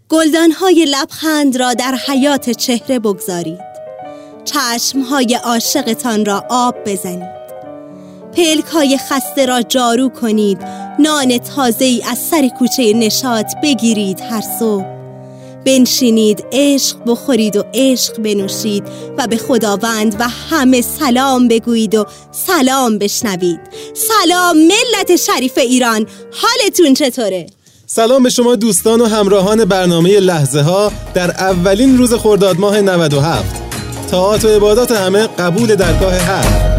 گلدان‌های لبخند را در حیات چهره بگذارید. چشم‌های عاشقتان را آب بزنید. پلک‌های خسته را جارو کنید. نان تازه‌ای از سر کوچه نشاط بگیرید. هر صبح بنشینید، عشق بخورید و عشق بنوشید و به خداوند و همه سلام بگویید و سلام بشنوید. سلام ملت شریف ایران، حالتون چطوره؟ سلام به شما دوستان و همراهان برنامه لحظه ها در اولین روز خرداد ماه 97. طاعات و عبادات همه قبول درگاه حق.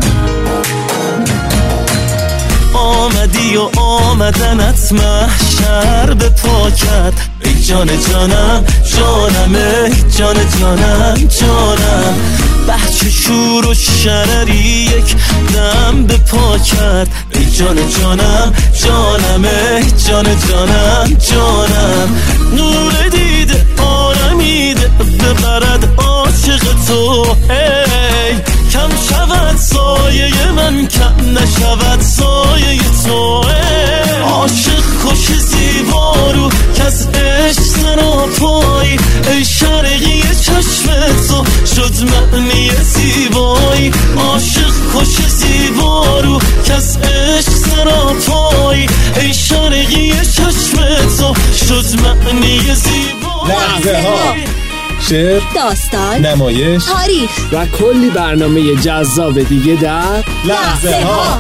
آمدی و آمدنت محشر به پاکت، ای جان جانم جانم، ای جان جانم جانم. بچه شور و شرری یک دم به پاکت، ای جان جانم جانم، ای جان جانم جانم. نور دیده آرمیده ببرد عاشق تو، ای کم شود سایه من، کم نشود سایه تو. عاشق خوش زیبارو که از عشق سراپایی، ای شرقی چشم تو شد معنی زیبایی. عاشق خوش زیبارو که از عشق سراپایی، ای شرقی چشم تو شد معنی زیبایی. لحظه ها، شعر، داستان، نمایش، تاریخ و کلی برنامه جذاب دیگه در لحظه ها.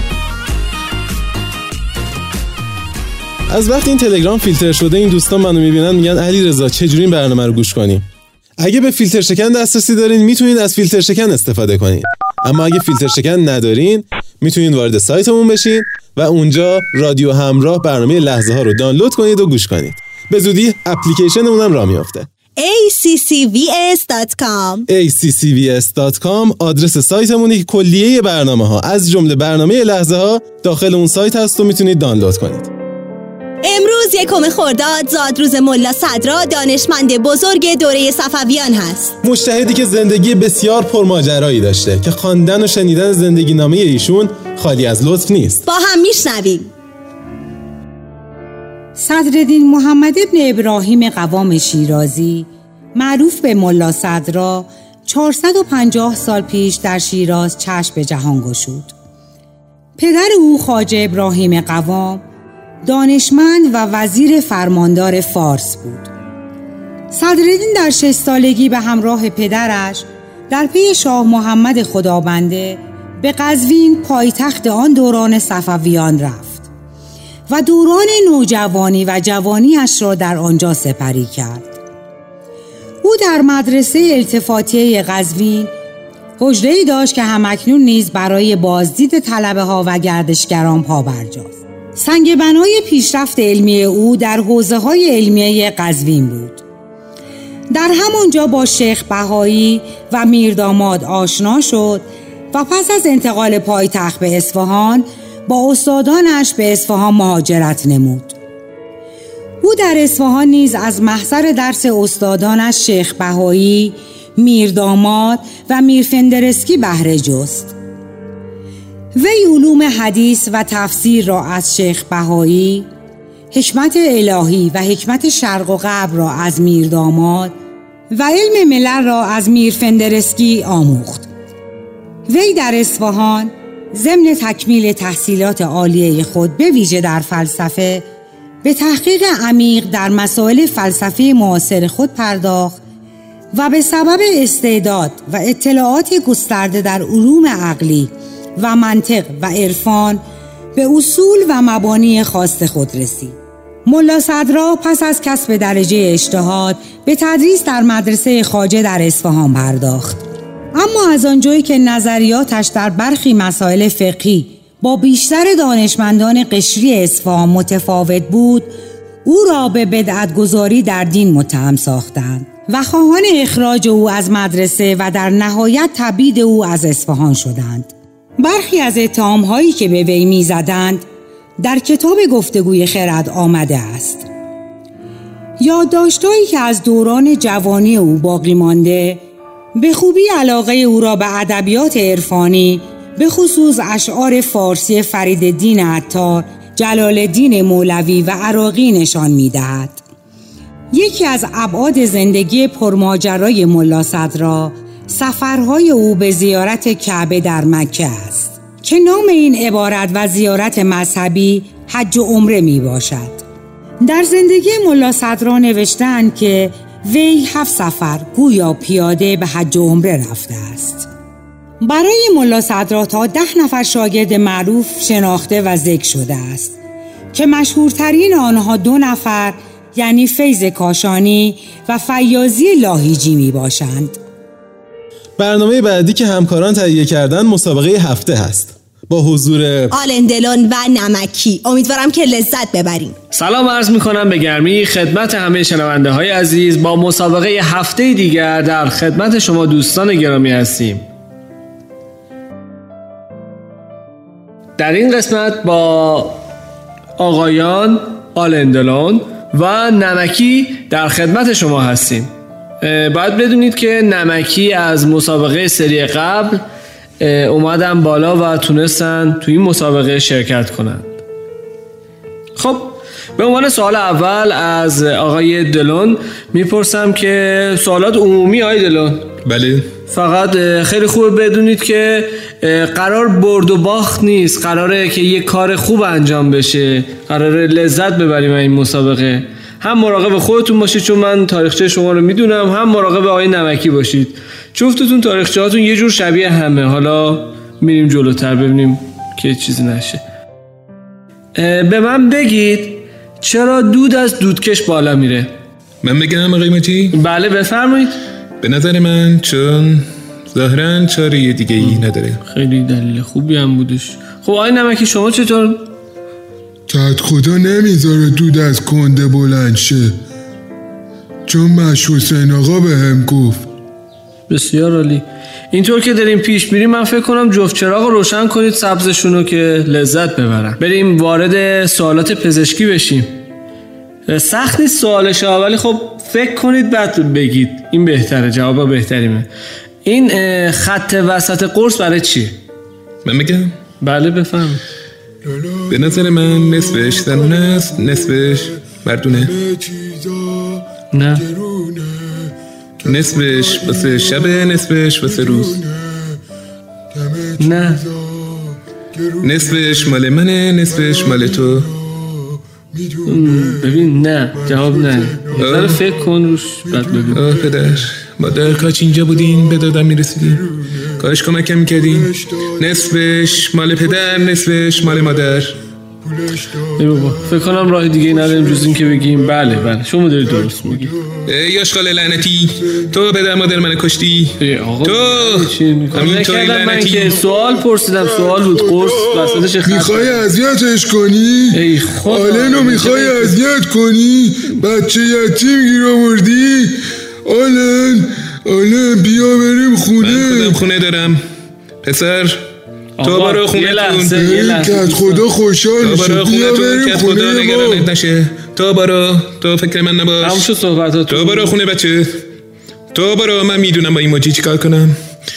از وقتی این تلگرام فیلتر شده این دوستان منو میبینن میگن علیرضا چجوری این برنامه رو گوش کنیم؟ اگه به فیلتر شکن دسترسی دارین میتونید از فیلتر شکن استفاده کنید، اما اگه فیلتر شکن ندارین میتونید وارد سایتمون بشین و اونجا رادیو همراه برنامه لحظه ها رو دانلود کنید و گوش کنید. به زودی اپلیکیشنمون هم راه میافته. ACCVS.com آدرس سایتمونه که کلیه برنامه ها از جمله برنامه لحظه ها داخل اون سایت هست و میتونید دانلود کنید. امروز 1 خرداد زادروز ملا صدرا، دانشمند بزرگ دوره صفویان هست. مجتهدی که زندگی بسیار پرماجرایی داشته که خواندن و شنیدن زندگی نامه ایشون خالی از لطف نیست. با هم میشنویم. صدرالدین محمد ابن ابراهیم قوام شیرازی، معروف به ملا صدرا، 450 سال پیش در شیراز چشم به جهان گشود. پدر او خواجه ابراهیم قوام دانشمند و وزیر فرماندار فارس بود. صدرالدین در 6 سالگی به همراه پدرش در پی شاه محمد خدابنده به قزوین، پایتخت آن دوران صفویان رفت و دوران نوجوانی و جوانیش را در آنجا سپری کرد. او در مدرسه التفاتیه قزوین حجره‌ای داشت که همکنون نیز برای بازدید طلبه ها و گردشگران پابرجاست. سنگ بنای پیشرفت علمی او در حوزه‌های علمیه قزوین بود. در همانجا با شیخ بهایی و میرداماد آشنا شد و پس از انتقال پایتخت به اصفهان با استادانش به اصفهان مهاجرت نمود. او در اصفهان نیز از محضر درس استادانش شیخ بهایی، میرداماد و میرفندرسکی بهره جست. وی علوم حدیث و تفسیر را از شیخ بهایی، حکمت الهی و حکمت شرق و غرب را از میرداماد و علم ملل را از میرفندرسکی آموخت. وی در اصفهان ضمن تکمیل تحصیلات عالیه خود به ویژه در فلسفه به تحقیق عمیق در مسائل فلسفه معاصر خود پرداخت و به سبب استعداد و اطلاعات گسترده در علوم عقلی و منطق و عرفان به اصول و مبانی خاص خود رسید. ملا صدرا پس از کسب درجه اجتهاد به تدریس در مدرسه خواجه در اصفهان پرداخت. اما از آنجایی که نظریاتش در برخی مسائل فقهی با بیشتر دانشمندان قشری اصفهان متفاوت بود، او را به بدعت‌گذاری در دین متهم ساختند و خواهان اخراج او از مدرسه و در نهایت تبعید او از اصفهان شدند. برخی از اتهام‌هایی که به وی می‌زدند در کتاب گفتگوی خرد آمده است. یادداشت‌هایی که از دوران جوانی او باقی مانده به خوبی علاقه او را به ادبیات عرفانی، به خصوص اشعار فارسی فریدالدین عطار، جلال‌الدین مولوی و عراقی نشان می‌دهد. یکی از ابعاد زندگی پرماجرای ملا صدرا سفرهای او به زیارت کعبه در مکه است که نام این عبارت و زیارت مذهبی حج و عمره می باشد. در زندگی ملا صدرا نوشتند که وی 7 سفر گویا پیاده به حج و عمره رفته است. برای ملا صدرا تا 10 نفر شاگرد معروف شناخته و ذکر شده است که مشهورترین آنها 2 نفر یعنی فیض کاشانی و فیاضی لاهیجی می باشند. برنامه بعدی که همکاران تهیه کردن مسابقه هفته هست با حضور آلندلون و نمکی. امیدوارم که لذت ببریم. سلام عرض میکنم به گرمی خدمت همه شنونده های عزیز. با مسابقه هفته دیگر در خدمت شما دوستان گرامی هستیم. در این قسمت با آقایان آلندلون و نمکی در خدمت شما هستیم. باید بدونید که نمکی از مسابقه سری قبل اومدن بالا و تونستن توی این مسابقه شرکت کنند. خب به عنوان سوال اول از آقای دلون میپرسم که سوالات عمومی آقای دلون. بله. فقط خیلی خوبه بدونید که قرار برد و باخت نیست، قراره که یک کار خوب انجام بشه، قراره لذت ببریم این مسابقه. هم مراقب خودتون باشید چون من تاریخچه شما رو میدونم، هم مراقب آقای نمکی باشید. جفتتون تاریخچه هاتون یه جور شبیه همه. حالا میریم جلوتر ببینیم که چیزی نشه. به من بگید چرا دود از دودکش بالا میره؟ من بگم آقای مجی؟ بله بفرمایید. به نظر من چون ظاهراً چاره دیگه ای نداره. خیلی دلیل خوبی هم بودش. خب آقای نمکی شما چطور؟ کت خدا نمیذاره دود از کنده بلند شه، چون مشهور حسین آقا به هم گفت. بسیار عالی. اینطور که داریم پیش میریم من فکر کنم جفت چراغ رو روشن کنید سبزشونو که لذت ببرن. بریم وارد سوالات پزشکی بشیم. سخت نیست سوالش ها، ولی خب فکر کنید بعد بگید، این بهتره، جواب بهتریمه. این خط وسط قرص برای چیه؟ من بگم؟ بله بفهم. به نظر من نصفش زنونه است، نصفش مردونه. نه. نصفش واسه شبه، نصفش واسه روز. نه. نصفش مال منه، نصفش مال تو. ببین نه، جواب نه. بذار فکر کن روش بعد ببین. آه پدر، مادر کاش اینجا بودین به دادم میرسیدین، کاش کمکم میکردین. نصفش مال پدر، نصفش مال مادر. ای بابا فکر کنم راه دیگه نداریم جز این که بگیم بله شما دارید درست میگی. ای آشغال لعنتی، تو پدر مادر من کشتی. آقا تو همین توی من که سوال پرسیدم، سوال بود، قرص وسطش خط. میخوای اذیتش کنی؟ ای خدا آلنو میخوای اذیت کنی؟ بچه یتیم گیر آوردی؟ آلن بیا بریم خونه. من خودم خونه دارم پسر. تو برو خونه تون. کت خدا خوشحال میشه. بیا بریم خونه ما. نشه. تو برو، تو فکر من نباش. همشو صحبتات. تو برو خونه بچه. تو برو، من میدونم با این موجی چیکار کنم.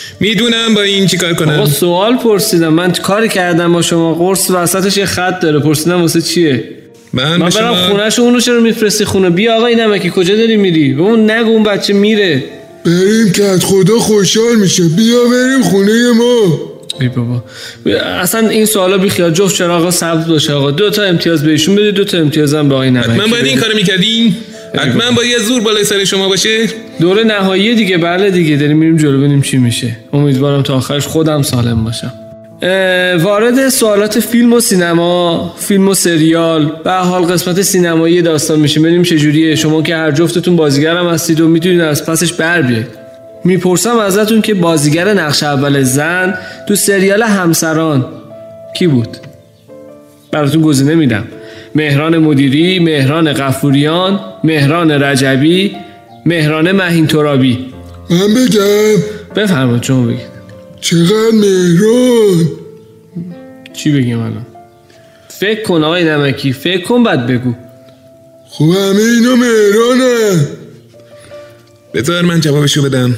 آقا سوال پرسیدم، من کاری کردم با شما؟ قرص وسطش یه خط داره، پرسیدم واسه چیه؟ من برم خونه‌شو، اونو چرا میفرستی خونه؟ بیا آقای نمکی کجا داری میری؟ به اون نگو اون بچه میره. بریم کت خدا خوشحال میشه. بیا بریم خونه ما. ای بابا اصلا این سوالا بی خیال. جفت چراغا سبز باشه آقا. 2 امتیاز بهشون بده، 2 امتیازم به آقای نمکی. حتما باید این کارو میکردین؟ حتما با یه زور بالای سر شما باشه؟ دوره نهایی دیگه. بله دیگه داریم میریم جلو ببینیم چی میشه. امیدوارم تا آخرش خودم سالم باشم. وارد سوالات فیلم و سینما، فیلم و سریال، به حال قسمت سینمایی داستان میشه. ببینیم چه جوریه. شما که هر جفتتون بازیگرم هستید و میتونید از پسش بر بیاید. میپرسم ازتون که بازیگر نقش اول زن تو سریال همسران کی بود؟ براتون گزینه میدم: مهران مدیری، مهران غفوریان، مهران رجبی، مهران مهین ترابی. من بگم؟ بفرمایید شما بگید. چقدر مهران؟ چی بگیم الان؟ فکر کن آقای نمکی، فکر کن بعد بگو. خب همه اینا مهرانه. بذار من جوابشو بدم.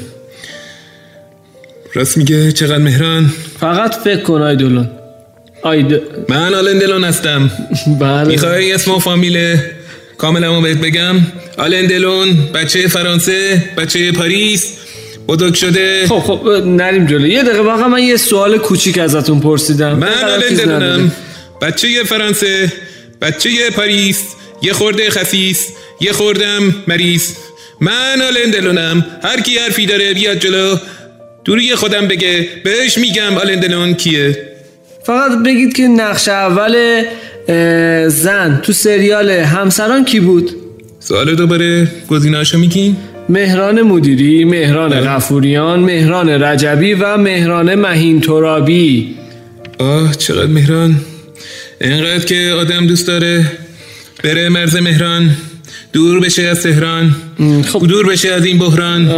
راست میگه چقدر مهران؟ فقط فکر کن آیدلون. من آلندلون هستم. بله. میخوای اسم و فامیل کاملا بهت بگم. آلن دلون بچه فرانسه، بچه پاریس، بزرگ شده. خب نریم جلو. یه دقیقه واقعا من یه سوال کوچیک ازتون پرسیدم. من آلن دلونم، بچه فرانسه، بچه پاریس، یه خورده خسیس، یه خوردم مریض. من آلن دلونم، هر کی حرفی داره بیاد جلو دوری خودم بگه، بهش میگم آلن دلون کیه. فقط بگید که نقش اول زن تو سریال همسران کی بود؟ سوال دوباره گزینه‌اشو میگین؟ مهران مدیری، مهران غفوریان، مهران رجبی و مهران مهین ترابی. چقدر مهران، اینقدر که آدم دوست داره بره مرز مهران، دور بشه از تهران، خب دور بشه از این بحران.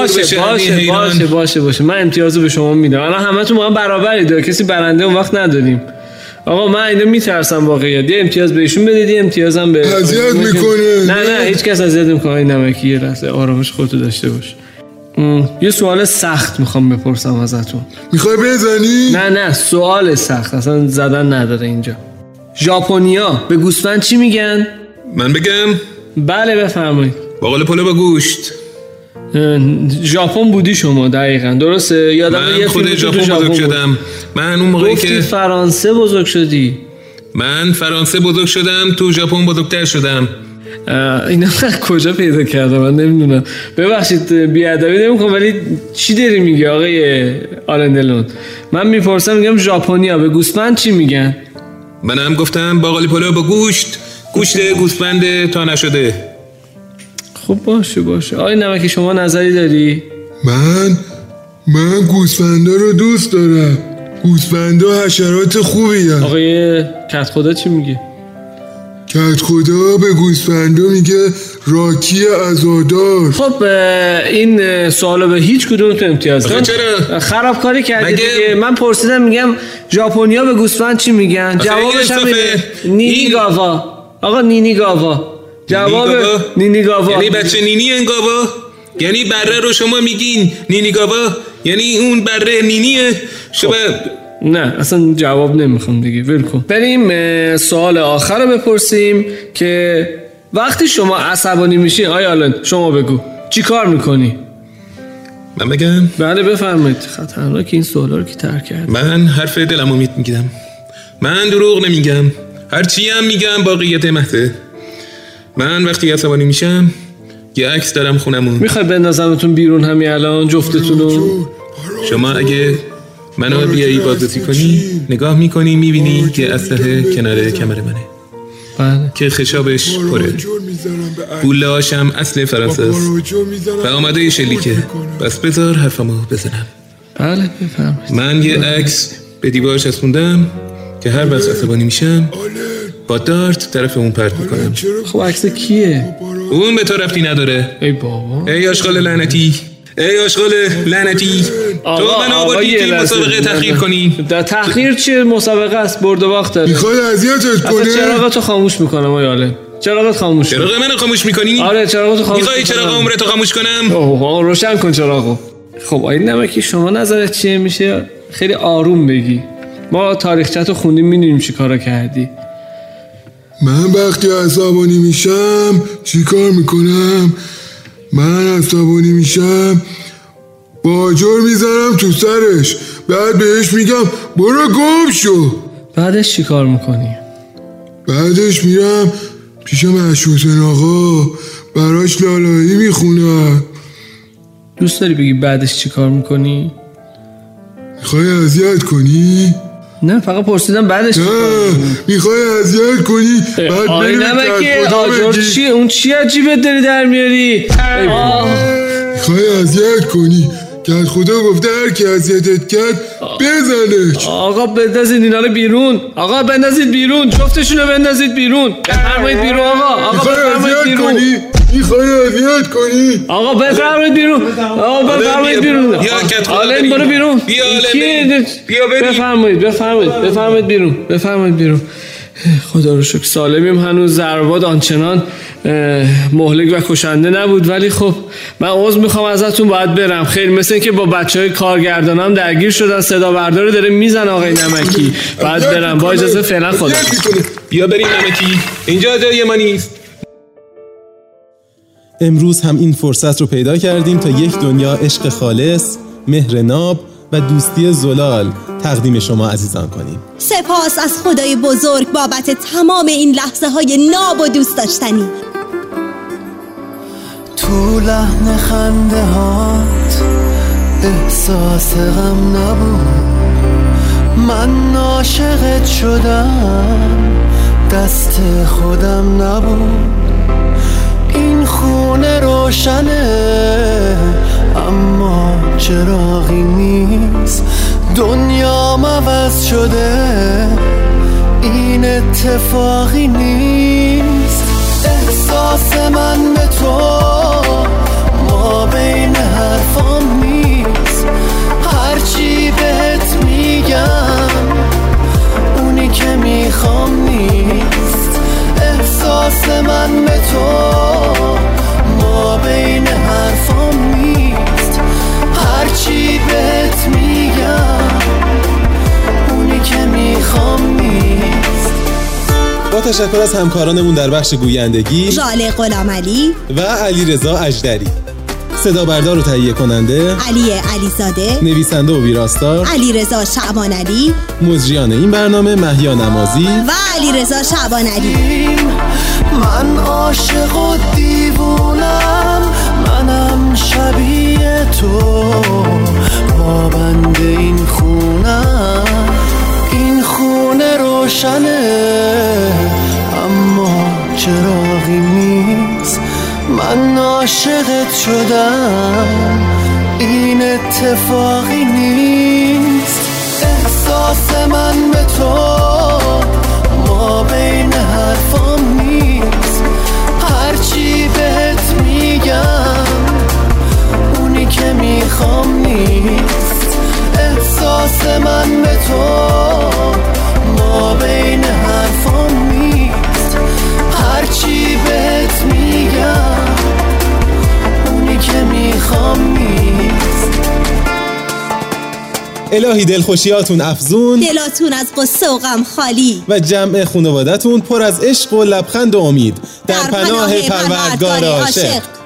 باشه من امتیازو به شما میدم. الان همتون ما هم برابری داره، کسی برنده اون وقت نداریم. آقا من اینو میترسم واقعیت. یه امتیاز بهشون بدید، یه امتیازم به اذیت میکنه. نه هیچ کس اذیت نمیکنه. نمکی یه لحظه آرامش خودتو داشته باش. یه سوال سخت میخوام بپرسم ازتون. میخوای بزنی؟ نه سوال سخت، اصلا زدن نداره اینجا. ژاپنیا به گوسفند چی میگن؟ من بگم؟ بله بفرمایید. باقالی پلو با گوشت. ژاپن بودی شما دقیقاً، درسته؟ یادم من خود ژاپن بزرگ شدم. من اون موقعی که فرانسه بزرگ شدی. من فرانسه بزرگ شدم، تو ژاپن بزرگتر شدم. اینا کجا پیدا کردم من نمیدونم. ببخشید بیادبی نمیکنم ولی چی داری میگی آقای آلن دلون؟ من میپرسم میگم ژاپنیا به گوسفند چی میگن؟ منم گفتم باقالی پلو با گوشت گوسفند تا نشده. خب باشه. آقای نمکی شما نظری داری؟ من گوسفندا رو دوست دارم. گوسفندا حشرات خوبی هست. آقای کت خدا چی میگه؟ کت خدا به گوسفندا میگه راکی عزادار. خب این سوالو به هیچ کدومتون امتیاز ندید. چرا؟ خرابکاری کردید دیگه. من پرسیدم میگم ژاپنیا به گوسفند چی میگن؟ جوابش هم نینیگاوا. آقا نینیگاوا. جواب نینیگاوا. یعنی بچه نینی انگاوا؟ یعنی بره رو شما میگین نینیگاوا؟ یعنی اون بره نینیه؟ شما نه اصلا جواب نمیخوام دیگه، ول کن. بریم سوال آخر رو بپرسیم که وقتی شما عصبانی میشین آیا آلن شما بگو چی کار میکنی؟ من بگم؟ بله بفرمایید. خطرناک این سوالا رو که ترک کرد. من حرف دلمو میگم. من دروغ نمیگم، هرچی هم میگم واقعیت محضه. من وقتی عصبانی میشم یه عکس دارم خونمون. میخوای بندازمتون بیرون همین الان جفتتونو؟ شما اگه منو بیایی بازرسی کنی نگاه میکنی میبینی که اسلحه کنار کمر منه. بله. که خشابش پره، گوله هاشم اصل فرانسه است و آماده شلیکه. بس بذار حرفمو بزنم. بله بفرمایید. من یه عکس به دیوار چسبوندم که هر وقت عصبانی میشم با دارت طرف اون پرت میکنم. خب عکس کیه؟ اون به تو ربطی نداره. ای بابا، ای آشغال لعنتی، تو منو آوردی که مسابقه تحقیر کنی. در تحقیر چیه؟ مسابقه است، برد و باخت داره. میخوای اذیتت کنه؟ اصلا چراغاتو خاموش میکنم آیاله. چراغات خاموش. چراغ منو خاموش میکنی؟ آره چراغاتو خاموش. میخوای چراغ عمرتو خاموش کنم؟ اوه روشن کن چراغو. خب آید نمکی شما نظرت چیه؟ میشه خیلی آروم بگی. ما تاریخچه‌تو خوندیم میدونیم چی کارا کردی. من وقتی عصبانی میشم چی کار میکنم؟ من عصبانی میشم باجر میزنم تو سرش، بعد بهش میگم برو گم شو. بعدش چی کار میکنی؟ بعدش میرم پیش مشروطن آقا براش لالایی میخونم. دوست داری بگی بعدش چی کار میکنی؟ میخوای اذیت کنی؟ نه فقط پرسیدم بعدش نه میخوای اذیت کنی بعد آی نمکی آجر چیه؟ اون چی عجیبت داری در میاری؟ میخوای اذیت کنی که خدا گفته هر کی اذیتت کرد بزنش. آقا بندازید اینا رو بیرون. آقا بندازید بیرون، جفتشونو بندازید بیرون. بفرمایید بیرون آقا. بفرمایید بیرون. میخوای اذیت کنی؟ آقا بفرمایید بیرون. آقا بفرمایید بیرون. آلن برو بیرون. بیا بفرمایید بیرون. بفرمایید بیرون. خدا رو شکر سالمیم. هنوز ضربات آنچنان مهلک و کشنده نبود، ولی خب من عذر میخوام ازتون، باید برم. خیلی مثل این که با بچهای کارگردانم درگیر شدن، صدا بردار داره میزن آقای نمکی. باید برم، با اجازه فعلا خدا. بیا بریم نمکی، اینجا جای ما نیست. امروز هم این فرصت رو پیدا کردیم تا یک دنیا عشق خالص، مهر ناب و دوستی زلال تقدیم شما عزیزان کنیم. سپاس از خدای بزرگ بابت تمام این لحظه های ناب و دوست داشتنی. تو لحن خنده هات احساس غم نبود، من عاشقت شدم دست خودم نبود. این خونه روشنه اما چراغی نیست، دنیا عوض شده این اتفاقی نیست. احساس من به تو ما بین حرفام نیست، هرچی بهت میگم اونی که میخوام نیست. احساس من به تو ما بین حرفام نیست، هرچی بهت میگم اونی که میخوام نیست. با تشکر از همکارانمون در بخش گویندگی ژاله غلامعلی و علیرضا اژدری، صدا بردار و تهیه کننده علی علیزاده، نویسنده و ویراستار علیرضا شعبان علی، مجریان این برنامه مهیا نمازی و علیرضا شعبان علی. من عاشق و دیوونم، منم شبیه تو، پابند این خونم. این خونه روشنه اما چراغی نیست، من عاشقت شدم این اتفاقی نیست. احساس من به تو ما بین حرفام نیست، هرچی بهت میگم اونی که میخوام نیست. احساس من به تو ما بین حرفام نیست، هرچی بهت میگم اونی که میخوام نیست. الهی دلخوشیاتون افزون، دلاتون از قصه و غم خالی و جمع خانوادتون پر از عشق و لبخند و امید در پناه پروردگار عاشق.